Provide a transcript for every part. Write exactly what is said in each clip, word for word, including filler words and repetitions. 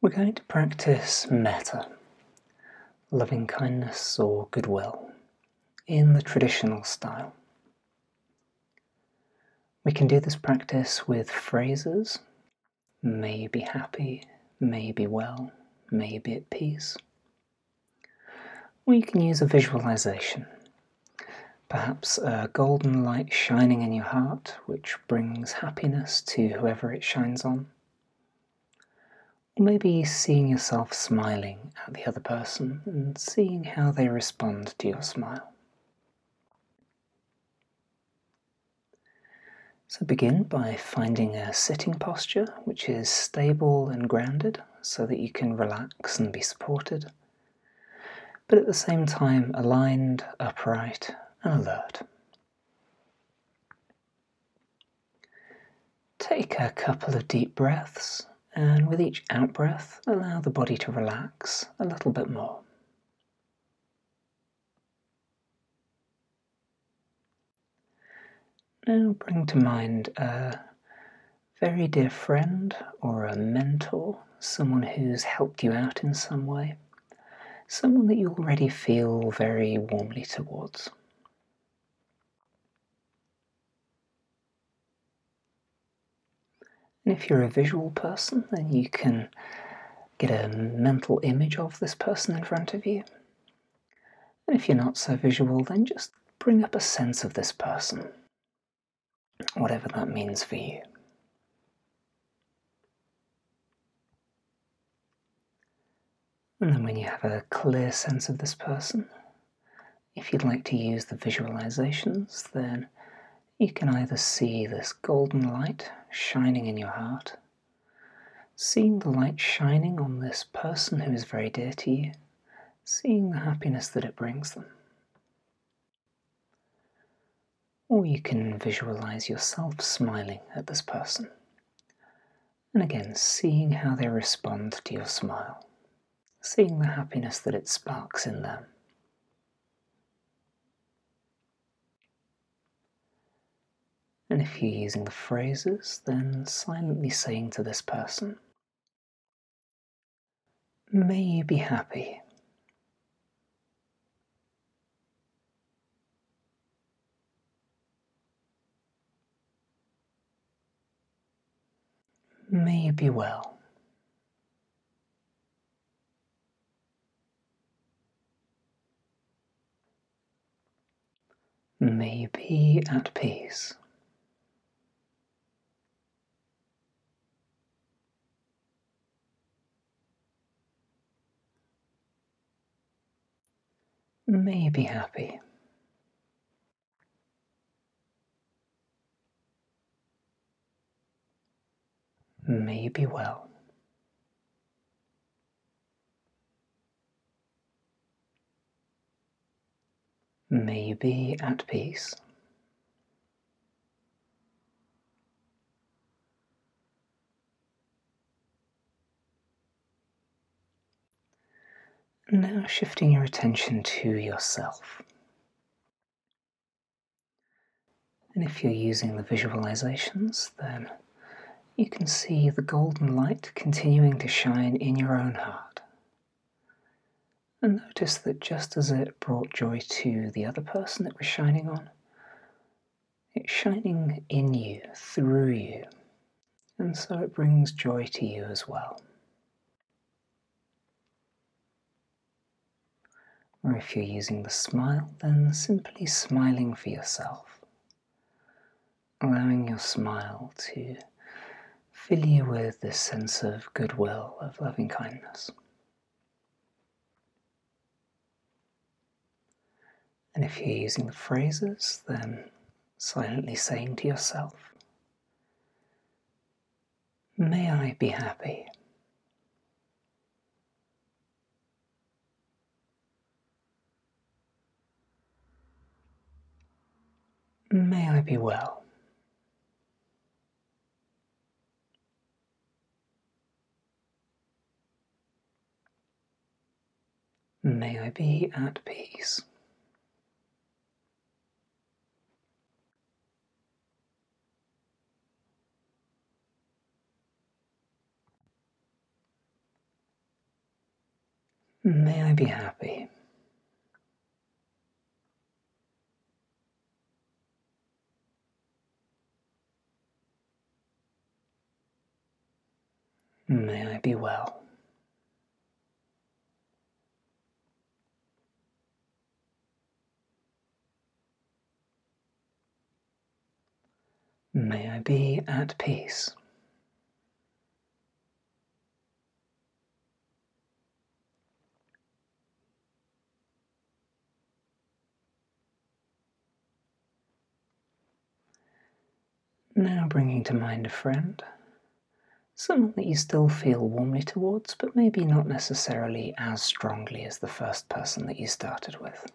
We're going to practice metta, loving kindness or goodwill, in the traditional style. We can do this practice with phrases, may you be happy, may you be well, may you be at peace. Or you can use a visualization, perhaps a golden light shining in your heart, which brings happiness to whoever it shines on. Or maybe seeing yourself smiling at the other person and seeing how they respond to your smile. So begin by finding a sitting posture which is stable and grounded so that you can relax and be supported, but at the same time aligned, upright and alert. Take a couple of deep breaths, and with each out-breath allow the body to relax a little bit more. Now bring to mind a very dear friend or a mentor, someone who's helped you out in some way, someone that you already feel very warmly towards. And if you're a visual person, then you can get a mental image of this person in front of you. And if you're not so visual, then just bring up a sense of this person, whatever that means for you. And then when you have a clear sense of this person, if you'd like to use the visualizations, then you can either see this golden light shining in your heart, seeing the light shining on this person who is very dear to you, seeing the happiness that it brings them. Or you can visualize yourself smiling at this person, and again seeing how they respond to your smile, seeing the happiness that it sparks in them. And if you're using the phrases, then silently saying to this person, may you be happy. May you be well. May you be at peace. May you be happy. May you be well. May you be at peace. Now shifting your attention to yourself. And if you're using the visualizations, then you can see the golden light continuing to shine in your own heart. And notice that just as it brought joy to the other person it was shining on, it's shining in you, through you, and so it brings joy to you as well. Or if you're using the smile, then simply smiling for yourself, allowing your smile to fill you with this sense of goodwill, of loving kindness. And if you're using the phrases, then silently saying to yourself, may I be happy. May I be well. May I be at peace. May I be happy. May I be well. May I be at peace. Now bringing to mind a friend, someone that you still feel warmly towards, but maybe not necessarily as strongly as the first person that you started with.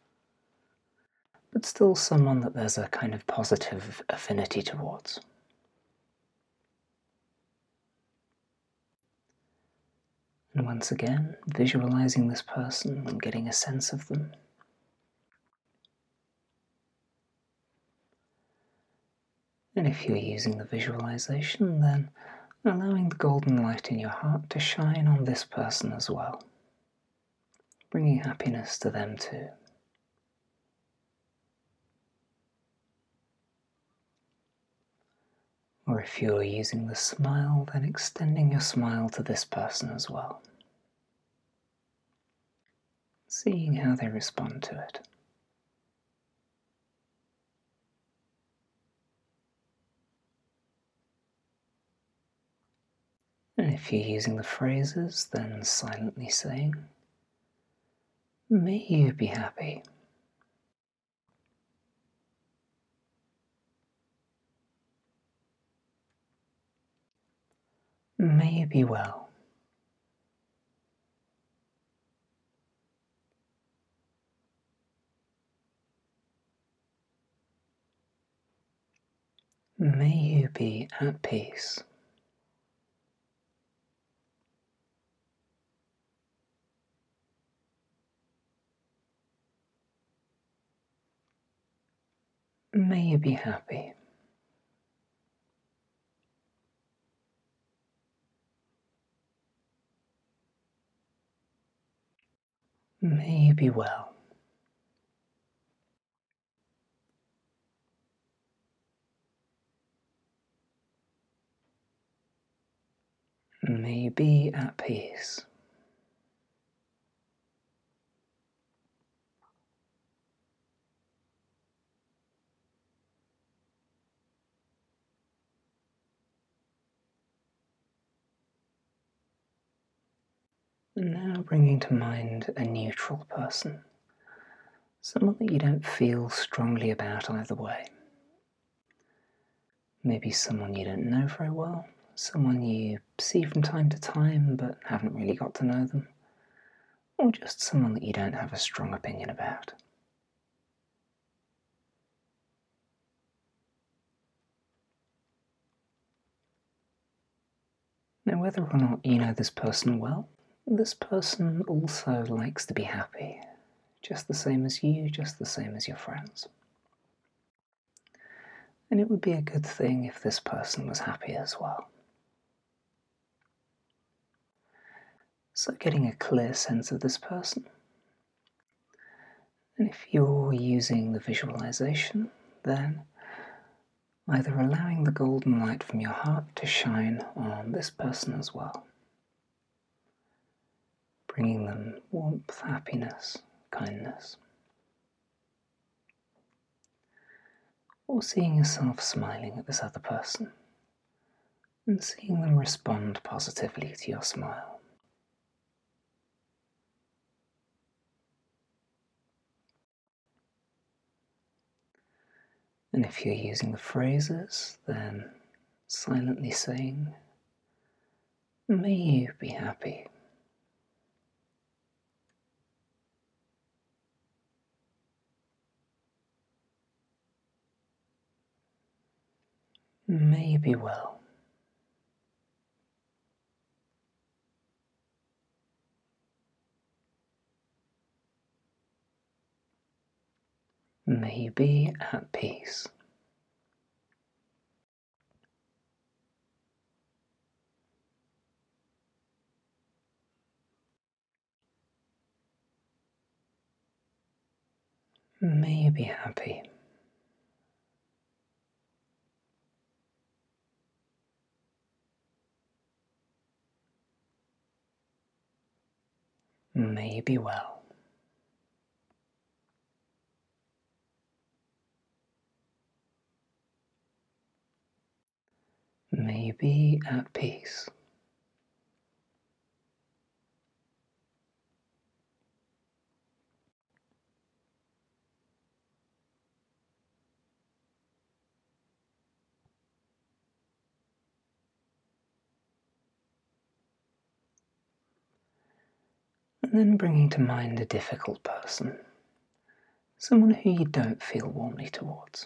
But still someone that there's a kind of positive affinity towards. And once again, visualizing this person and getting a sense of them. And if you're using the visualization, then allowing the golden light in your heart to shine on this person as well, bringing happiness to them too. Or if you're using the smile, then extending your smile to this person as well, seeing how they respond to it. And if you're using the phrases, then silently saying, "May you be happy." May you be well. May you be at peace. May you be happy. May you be well. May you be at peace. And now bringing to mind a neutral person, someone that you don't feel strongly about either way. Maybe someone you don't know very well, someone you see from time to time but haven't really got to know them, or just someone that you don't have a strong opinion about. Now, whether or not you know this person well, this person also likes to be happy, just the same as you, just the same as your friends. And it would be a good thing if this person was happy as well. So getting a clear sense of this person. And if you're using the visualization, then either allowing the golden light from your heart to shine on this person as well, bringing them warmth, happiness, kindness, or seeing yourself smiling at this other person and seeing them respond positively to your smile. And if you're using the phrases, then silently saying, "May you be happy." May you be well. May you be at peace. May you be happy. May you be well. May you be at peace. And then bringing to mind a difficult person, someone who you don't feel warmly towards.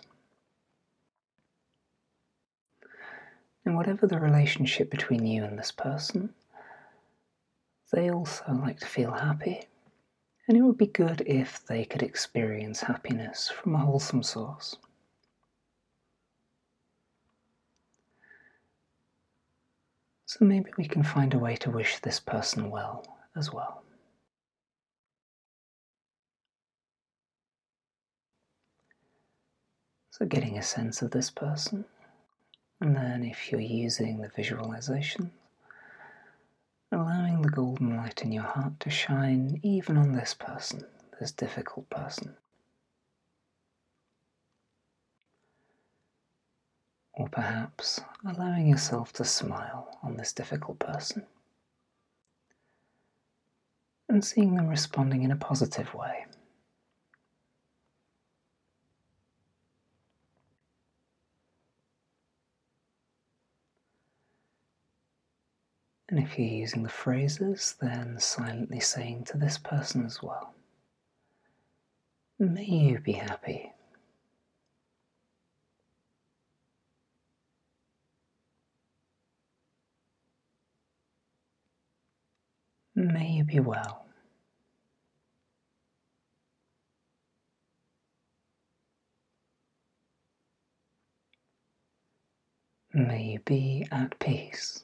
And whatever the relationship between you and this person, they also like to feel happy, and it would be good if they could experience happiness from a wholesome source. So maybe we can find a way to wish this person well as well. So getting a sense of this person, and then if you're using the visualization, allowing the golden light in your heart to shine even on this person, this difficult person. Or perhaps allowing yourself to smile on this difficult person and seeing them responding in a positive way. And if you're using the phrases, then silently saying to this person as well, may you be happy. May you be well. May you be at peace.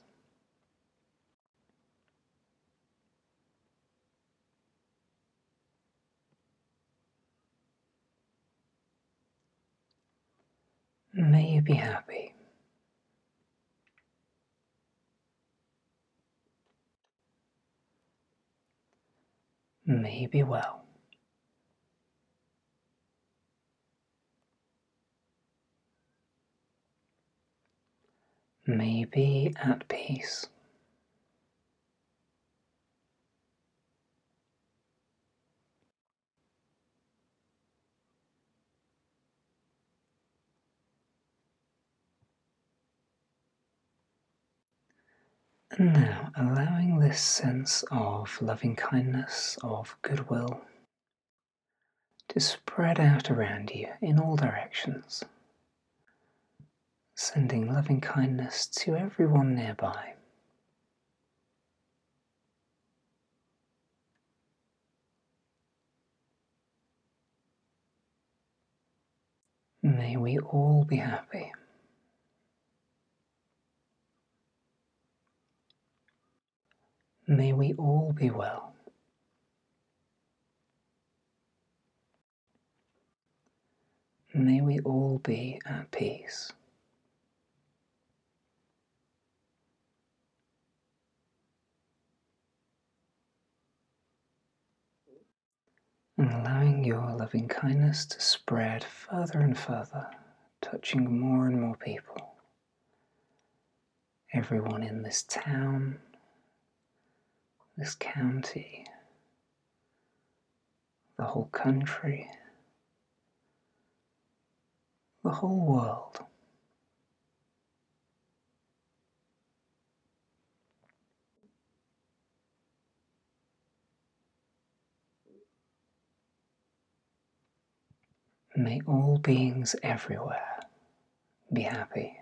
May you be happy. May you be well. May you be at peace. And now allowing this sense of loving kindness, of goodwill, to spread out around you in all directions, sending loving kindness to everyone nearby. May we all be happy. May we all be well. May we all be at peace. And allowing your loving kindness to spread further and further, touching more and more people. Everyone in this town, this county, the whole country, the whole world. May all beings everywhere be happy.